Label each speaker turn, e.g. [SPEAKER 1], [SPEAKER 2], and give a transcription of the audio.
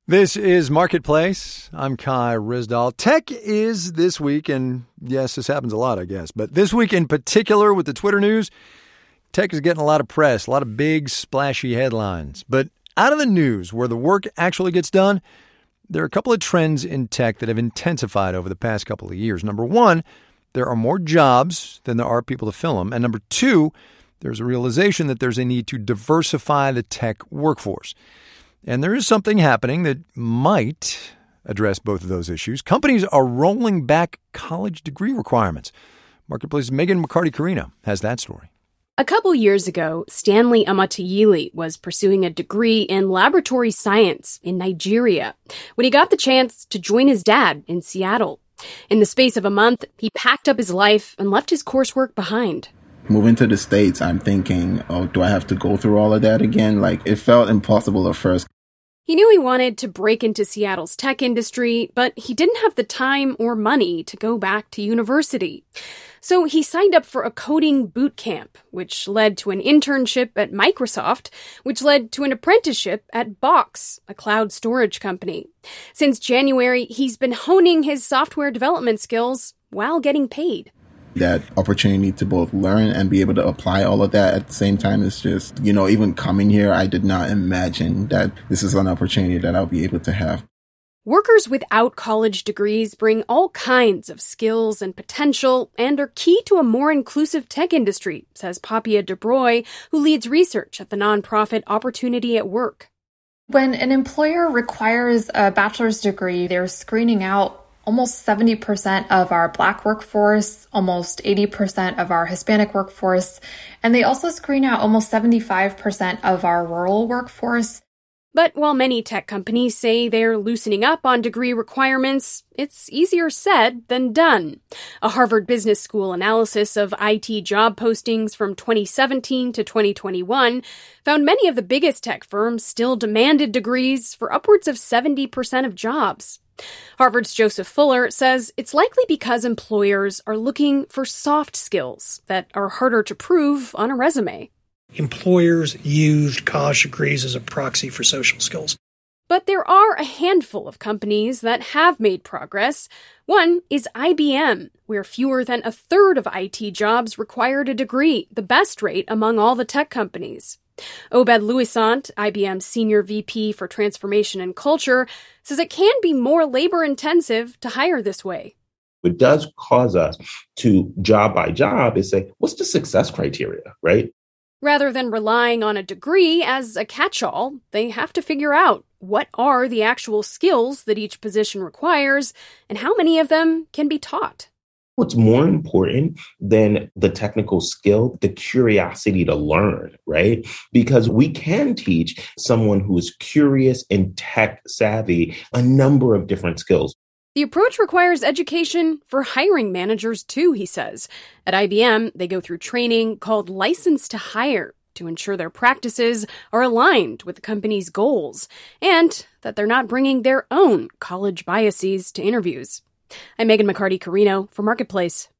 [SPEAKER 1] This is Marketplace. I'm Kai Ryssdal. Tech is this week, and yes, this happens a lot, I guess. But this week in particular with the Twitter news, tech is getting a lot of press, a lot of big, splashy headlines. But out of the news, where the work actually gets done, there are a couple of trends in tech that have intensified over the past couple of years. Number one, there are more jobs than there are people to fill them. And number two, there's a realization that there's a need to diversify the tech workforce. And there is something happening that might address both of those issues. Companies are rolling back college degree requirements. Marketplace's Megan McCarty-Carino has that story.
[SPEAKER 2] A couple years ago, Stanley Amatayili was pursuing a degree in laboratory science in Nigeria when he got the chance to join his dad in Seattle. In the space of a month, he packed up his life and left his coursework behind.
[SPEAKER 3] Moving to the States, I'm thinking, oh, do I have to go through all of that again? It felt impossible at first.
[SPEAKER 2] He knew he wanted to break into Seattle's tech industry, but he didn't have the time or money to go back to university. So he signed up for a coding boot camp, which led to an internship at Microsoft, which led to an apprenticeship at Box, a cloud storage company. Since January, he's been honing his software development skills while getting paid.
[SPEAKER 3] That opportunity to both learn and be able to apply all of that at the same time is just, even coming here, I did not imagine that this is an opportunity that I'll be able to have.
[SPEAKER 2] Workers without college degrees bring all kinds of skills and potential and are key to a more inclusive tech industry, says Papia DeBroy, who leads research at the nonprofit Opportunity at Work.
[SPEAKER 4] When an employer requires a bachelor's degree, they're screening out almost 70% of our Black workforce, almost 80% of our Hispanic workforce, and they also screen out almost 75% of our rural workforce.
[SPEAKER 2] But while many tech companies say they're loosening up on degree requirements, it's easier said than done. A Harvard Business School analysis of IT job postings from 2017 to 2021 found many of the biggest tech firms still demanded degrees for upwards of 70% of jobs. Harvard's Joseph Fuller says it's likely because employers are looking for soft skills that are harder to prove on a resume.
[SPEAKER 5] Employers used college degrees as a proxy for social skills.
[SPEAKER 2] But there are a handful of companies that have made progress. One is IBM, where fewer than a third of IT jobs required a degree, the best rate among all the tech companies. Obed Louisant, IBM's Senior VP for Transformation and Culture, says it can be more labor-intensive to hire this way.
[SPEAKER 6] It does cause us to, job by job, is say, what's the success criteria, right?
[SPEAKER 2] Rather than relying on a degree as a catch-all, they have to figure out what are the actual skills that each position requires and how many of them can be taught.
[SPEAKER 6] What's more important than the technical skill, the curiosity to learn, right? Because we can teach someone who is curious and tech savvy a number of different skills.
[SPEAKER 2] The approach requires education for hiring managers too, he says. At IBM, they go through training called License to Hire to ensure their practices are aligned with the company's goals and that they're not bringing their own college biases to interviews. I'm Megan McCarty-Carino for Marketplace.